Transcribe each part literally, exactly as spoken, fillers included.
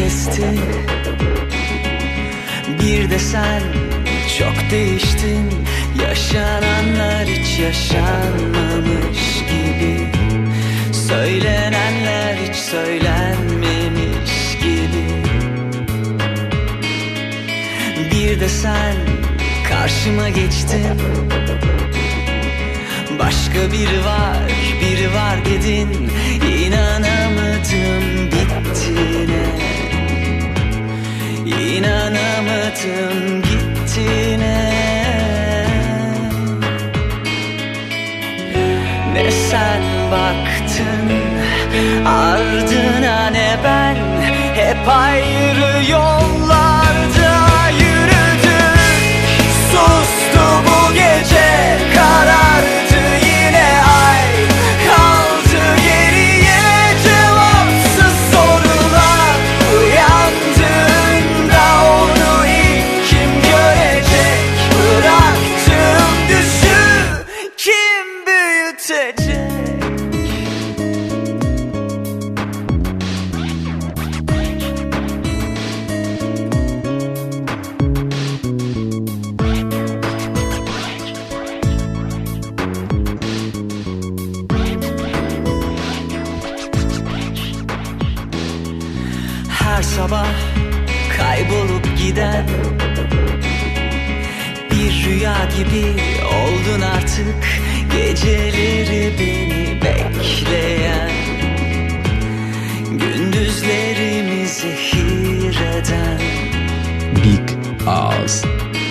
kesti. Bir de sen çok değiştin. Yaşananlar hiç yaşanmamış gibi, söylenenler hiç söylenmemiş gibi. Bir de sen karşıma geçtin. Başka biri var, biri var dedin. İnanamadım bittiğine, İnanamadım gittiğine. Ne sen baktın ardına ne ben, hep ayrı yollarda yürüdük. Sustu bu gece, karardı yine ay. Kaldı geriye cevapsız sorular. Uyandığında onu ilk kim görecek? Bıraktığım düşü kim büyütecek? Her sabah kaybolup giden bir rüya gibi oldun artık. Geceleri beni bekleyen, gündüzlerimi zehir eden Big Ağız.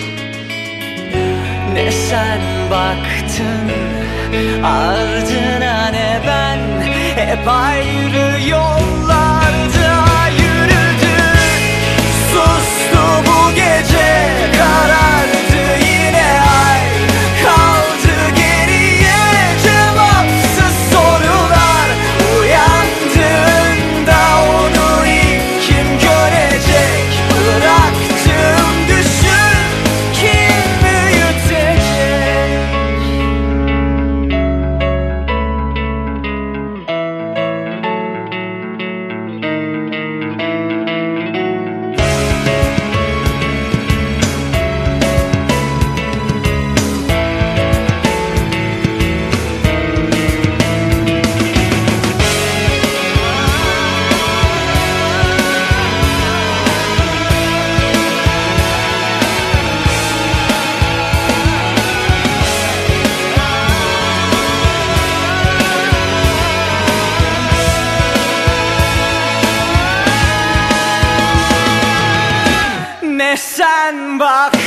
Ne sen baktın ardına ne ben, hep ayrı yollarda yürüdük. Sustu bu gece, karardı yine ay. Kaldı geriye cevapsız sorular. Uyandığında onu ilk kim görecek? Bıraktığım düşü kim büyütecek? Ne sen bak